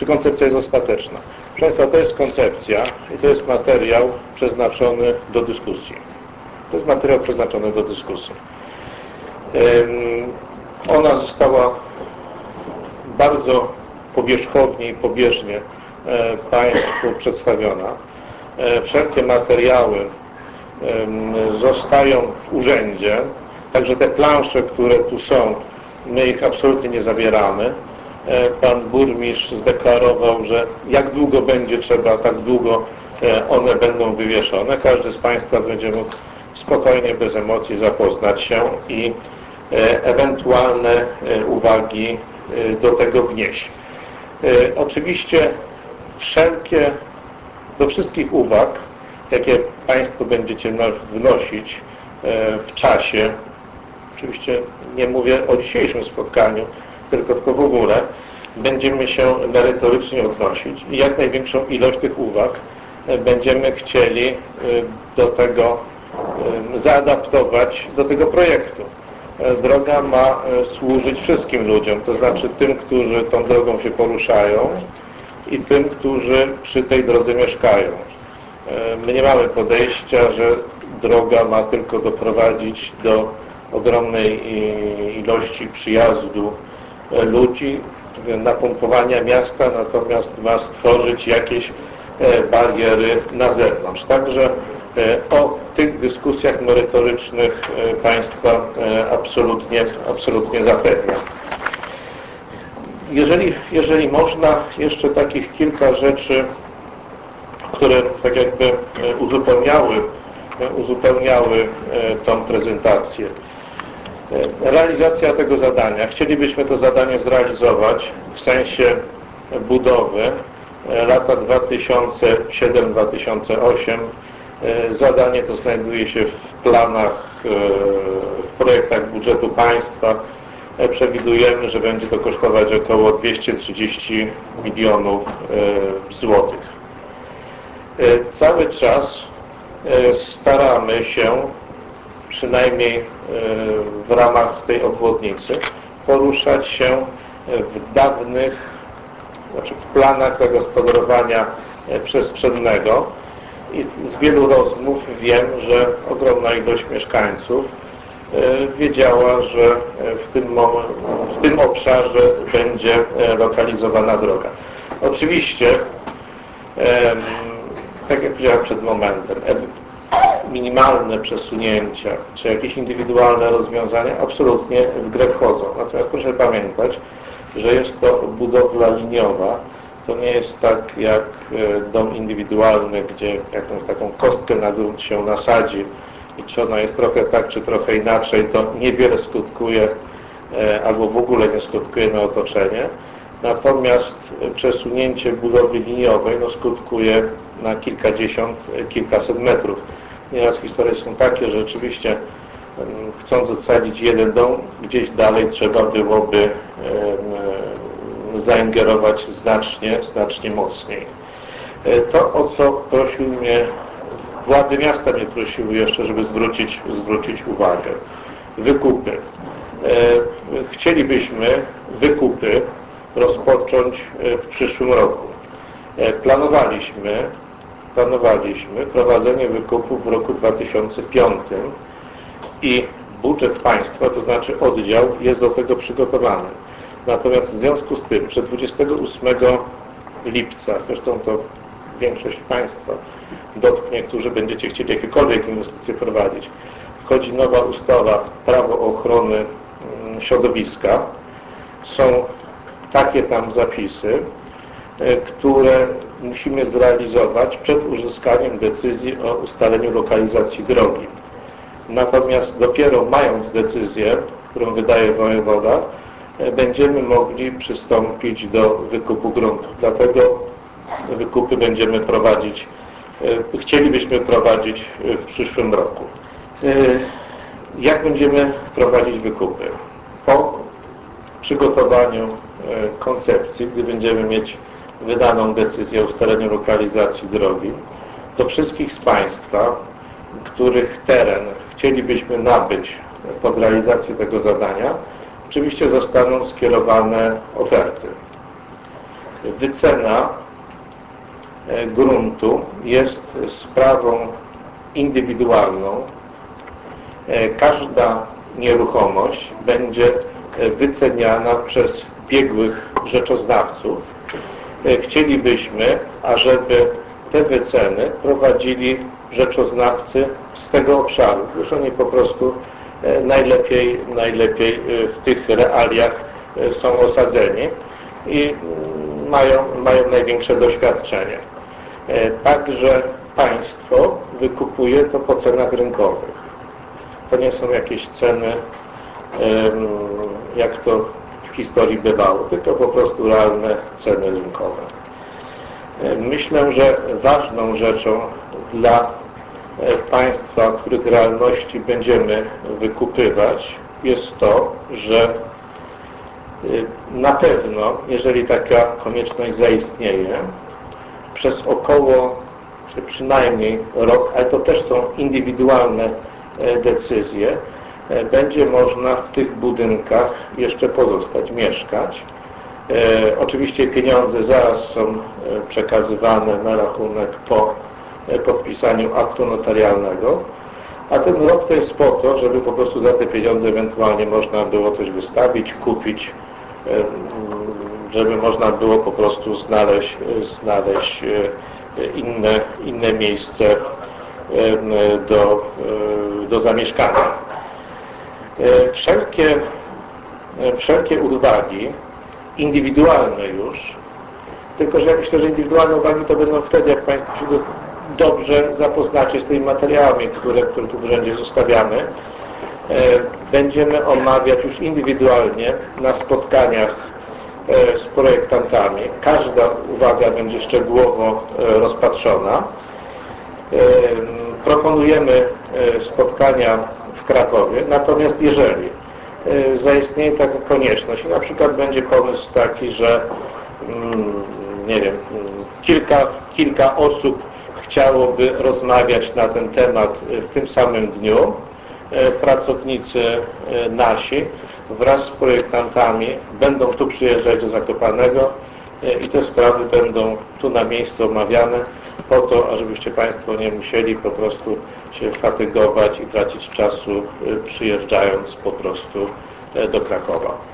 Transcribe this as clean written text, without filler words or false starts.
czy koncepcja jest ostateczna? Proszę Państwa, to jest koncepcja i to jest materiał przeznaczony do dyskusji. To jest materiał przeznaczony do dyskusji. Ona została bardzo powierzchownie i pobieżnie Państwu przedstawiona. Wszelkie materiały zostają w urzędzie, także te plansze, które tu są, my ich absolutnie nie zabieramy. Pan burmistrz zdeklarował, że jak długo będzie trzeba, tak długo one będą wywieszone. Każdy z Państwa będzie mógł spokojnie, bez emocji zapoznać się i ewentualne uwagi do tego wnieść. Oczywiście do wszystkich uwag, jakie Państwo będziecie wnosić w czasie, oczywiście nie mówię o dzisiejszym spotkaniu, tylko w ogóle, będziemy się merytorycznie odnosić i jak największą ilość tych uwag będziemy chcieli do tego zaadaptować do tego projektu. Droga ma służyć wszystkim ludziom, to znaczy tym, którzy tą drogą się poruszają i tym, którzy przy tej drodze mieszkają. My nie mamy podejścia, że droga ma tylko doprowadzić do ogromnej ilości przyjazdu ludzi, napompowania miasta, natomiast ma stworzyć jakieś bariery na zewnątrz. Także o tych dyskusjach merytorycznych Państwa absolutnie zapewniam. Jeżeli można, jeszcze takich kilka rzeczy, które tak jakby uzupełniały tą prezentację. Realizacja tego zadania. Chcielibyśmy to zadanie zrealizować w sensie budowy lata 2007-2008. Zadanie to znajduje się w planach, w projektach budżetu państwa. Przewidujemy, że będzie to kosztować około 230 milionów złotych. Cały czas staramy się, przynajmniej w ramach tej obwodnicy, poruszać się w planach zagospodarowania przestrzennego i z wielu rozmów wiem, że ogromna ilość mieszkańców wiedziała, że w tym obszarze będzie lokalizowana droga. Oczywiście, tak jak powiedziałem przed momentem, minimalne przesunięcia czy jakieś indywidualne rozwiązania absolutnie w grę wchodzą. Natomiast proszę pamiętać, że jest to budowla liniowa. To nie jest tak jak dom indywidualny, gdzie jakąś taką kostkę na grunt się nasadzi i czy ona jest trochę tak, czy trochę inaczej, to niewiele skutkuje albo w ogóle nie skutkuje na otoczenie. Natomiast przesunięcie budowli liniowej skutkuje na kilkadziesiąt, kilkaset metrów. Nieraz historie są takie, że rzeczywiście chcąc ocalić jeden dom, gdzieś dalej trzeba byłoby zaingerować znacznie mocniej. To, o co prosił mnie, władze miasta mnie prosiły jeszcze, żeby zwrócić uwagę. Wykupy. Chcielibyśmy wykupy rozpocząć w przyszłym roku. Planowaliśmy prowadzenie wykupów w roku 2005 i budżet państwa, to znaczy oddział, jest do tego przygotowany. Natomiast w związku z tym, że 28 lipca, zresztą to większość państwa dotknie, którzy będziecie chcieli jakiekolwiek inwestycje prowadzić, wchodzi nowa ustawa Prawo ochrony środowiska. Są takie tam zapisy, które musimy zrealizować przed uzyskaniem decyzji o ustaleniu lokalizacji drogi. Natomiast dopiero mając decyzję, którą wydaje wojewoda, będziemy mogli przystąpić do wykupu gruntu. Dlatego wykupy chcielibyśmy prowadzić w przyszłym roku. Jak będziemy prowadzić wykupy? Po przygotowaniu koncepcji, gdy będziemy mieć wydaną decyzję o ustaleniu lokalizacji drogi, do wszystkich z Państwa, których teren chcielibyśmy nabyć pod realizację tego zadania, oczywiście zostaną skierowane oferty. wycena gruntu jest sprawą indywidualną. Każda nieruchomość będzie wyceniana przez biegłych rzeczoznawców. Chcielibyśmy, ażeby te wyceny prowadzili rzeczoznawcy z tego obszaru, gdyż oni po prostu najlepiej w tych realiach są osadzeni i mają największe doświadczenie. Także państwo wykupuje to po cenach rynkowych. To nie są jakieś ceny, jak to w historii bywało, tylko po prostu realne ceny rynkowe. Myślę, że ważną rzeczą dla państwa, których realności będziemy wykupywać, jest to, że na pewno, jeżeli taka konieczność zaistnieje, przez około, czy przynajmniej rok, ale to też są indywidualne decyzje, będzie można w tych budynkach jeszcze pozostać, mieszkać. Oczywiście pieniądze zaraz są przekazywane na rachunek po podpisaniu aktu notarialnego, a ten rok to jest po to, żeby po prostu za te pieniądze ewentualnie można było coś wystawić, kupić, żeby można było po prostu znaleźć inne miejsce do zamieszkania. Wszelkie uwagi indywidualne już, tylko że ja myślę, że indywidualne uwagi to będą wtedy, jak Państwo się dobrze zapoznacie z tymi materiałami, które tu w urzędzie zostawiamy. Będziemy omawiać już indywidualnie na spotkaniach z projektantami. Każda uwaga będzie szczegółowo rozpatrzona. Proponujemy spotkania w Krakowie, natomiast jeżeli zaistnieje taka konieczność i na przykład będzie pomysł taki, że nie wiem, kilka osób chciałoby rozmawiać na ten temat w tym samym dniu, pracownicy nasi wraz z projektantami będą tu przyjeżdżać do Zakopanego i te sprawy będą tu na miejscu omawiane po to, ażebyście Państwo nie musieli po prostu się fatygować i tracić czasu przyjeżdżając po prostu do Krakowa.